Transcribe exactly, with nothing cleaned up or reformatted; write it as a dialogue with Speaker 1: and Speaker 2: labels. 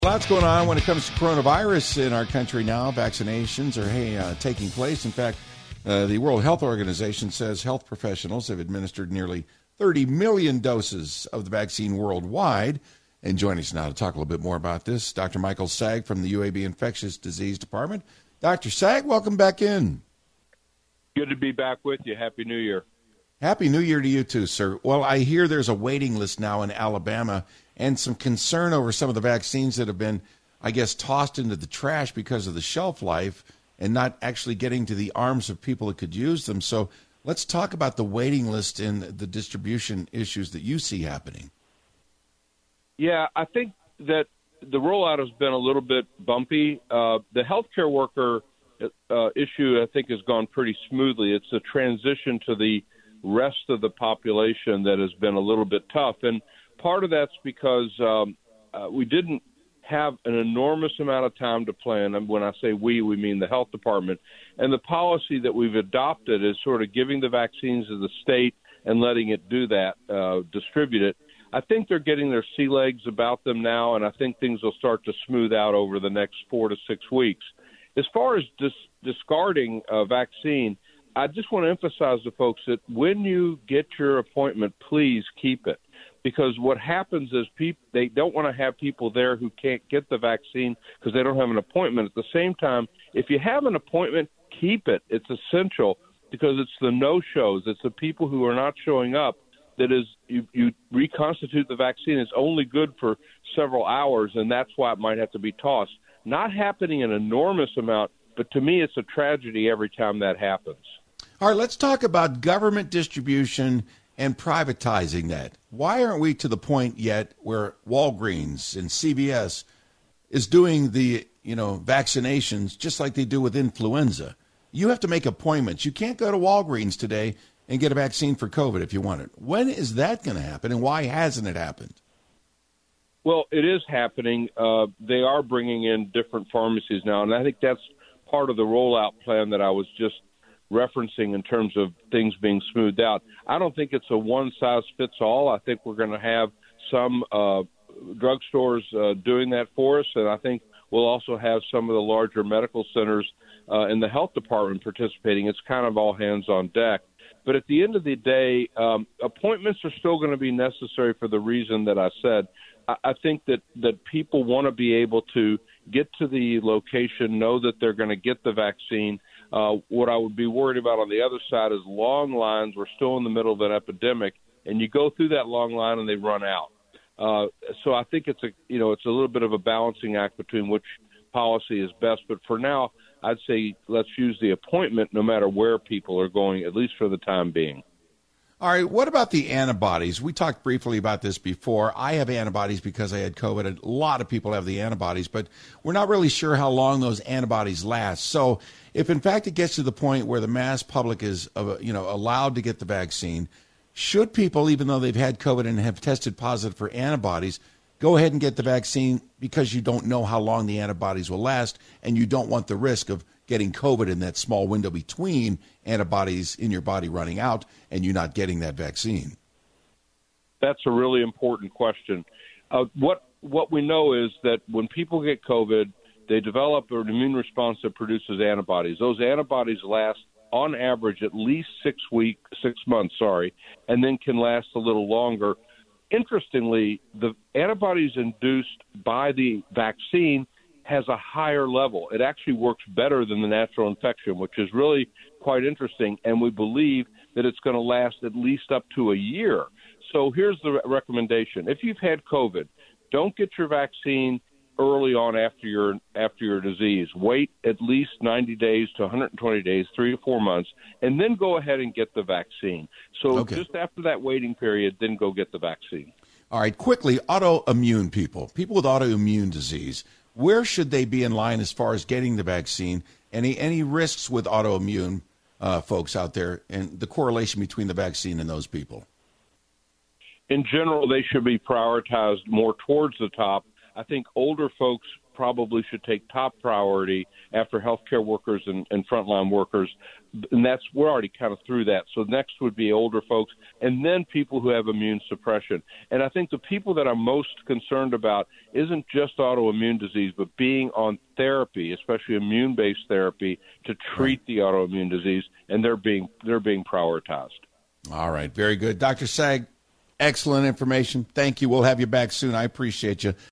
Speaker 1: Lots going on when it comes to coronavirus in our country now. Vaccinations are hey, uh, taking place. In fact, uh, the World Health Organization says health professionals have administered nearly thirty million doses of the vaccine worldwide. And joining us now to talk a little bit more about this, Doctor Michael Saag from the U A B Infectious Disease Department. Doctor Saag, welcome back in.
Speaker 2: Good to be back with you. Happy New Year.
Speaker 1: Happy New Year to you too, sir. Well, I hear there's a waiting list now in Alabama and some concern over some of the vaccines that have been, I guess, tossed into the trash because of the shelf life and not actually getting to the arms of people that could use them. So let's talk about the waiting list and the distribution issues that you see happening.
Speaker 2: Yeah, I think that the rollout has been a little bit bumpy. Uh, the healthcare worker uh, issue, I think, has gone pretty smoothly. It's a transition to the rest of the population that has been a little bit tough. And part of that's because um, uh, we didn't have an enormous amount of time to plan. And when I say we, we mean the health department. And the policy that we've adopted is sort of giving the vaccines to the state and letting it do that, uh, distribute it. I think they're getting their sea legs about them now, and I think things will start to smooth out over the next four to six weeks. As far as dis- discarding a vaccine, I just want to emphasize to folks that when you get your appointment, please keep it. Because what happens is people they don't want to have people there who can't get the vaccine because they don't have an appointment. At the same time, if you have an appointment, keep it. It's essential because it's the no-shows. It's the people who are not showing up that is you, you reconstitute the vaccine. It's only good for several hours, and that's why it might have to be tossed. Not happening an enormous amount, but to me it's a tragedy every time that happens.
Speaker 1: All right, let's talk about government distribution and privatizing that. Why aren't we to the point yet where Walgreens and C V S is doing the, you know, vaccinations just like they do with influenza? You have to make appointments. You can't go to Walgreens today and get a vaccine for COVID if you want it. When is that going to happen, and why hasn't it happened?
Speaker 2: Well, it is happening. Uh, they are bringing in different pharmacies now, and I think that's part of the rollout plan that I was just referencing in terms of things being smoothed out. I don't think it's a one-size-fits-all. I think we're going to have some uh, drugstores uh, doing that for us, and I think we'll also have some of the larger medical centers uh, in the health department participating. It's kind of all hands on deck. But at the end of the day, um, appointments are still going to be necessary for the reason that I said. I, I think that, that people want to be able to get to the location, know that they're going to get the vaccine. Uh, what I would be worried about on the other side is long lines. We're still in the middle of an epidemic, and you go through that long line and they run out. Uh, so I think it's a you know it's a little bit of a balancing act between which policy is best. But for now, I'd say let's use the appointment no matter where people are going, at least for the time being.
Speaker 1: All right, what about the antibodies? We talked briefly about this before. I have antibodies because I had COVID. A lot of people have the antibodies, but we're not really sure how long those antibodies last. So if, in fact, it gets to the point where the mass public is uh, you know, allowed to get the vaccine, should people, even though they've had COVID and have tested positive for antibodies, go ahead and get the vaccine because you don't know how long the antibodies will last and you don't want the risk of getting COVID in that small window between antibodies in your body running out and you not getting that vaccine?
Speaker 2: That's a really important question. Uh, what what we know is that when people get COVID, they develop an immune response that produces antibodies. Those antibodies last, on average, at least six weeks, six months, sorry, and then can last a little longer. Interestingly, the antibodies induced by the vaccine has a higher level. It actually works better than the natural infection, which is really quite interesting, and we believe that it's going to last at least up to a year. So here's the recommendation. If you've had COVID, don't get your vaccine early on after your after your disease. Wait at least ninety days to one hundred twenty days, three to four months, and then go ahead and get the vaccine. So okay. Just after that waiting period, then go get the vaccine.
Speaker 1: All right, quickly, autoimmune people, people with autoimmune disease, where should they be in line as far as getting the vaccine? Any any risks with autoimmune uh, folks out there and the correlation between the vaccine and those people?
Speaker 2: In general, they should be prioritized more towards the top. I think older folks probably should take top priority after healthcare workers and, and frontline workers. And that's, we're already kind of through that. So next would be older folks, and then people who have immune suppression. And I think the people that I'm most concerned about isn't just autoimmune disease, but being on therapy, especially immune-based therapy, to treat the autoimmune disease, and they're being they're being prioritized.
Speaker 1: All right, very good. Doctor Saag, excellent information. Thank you. We'll have you back soon. I appreciate you.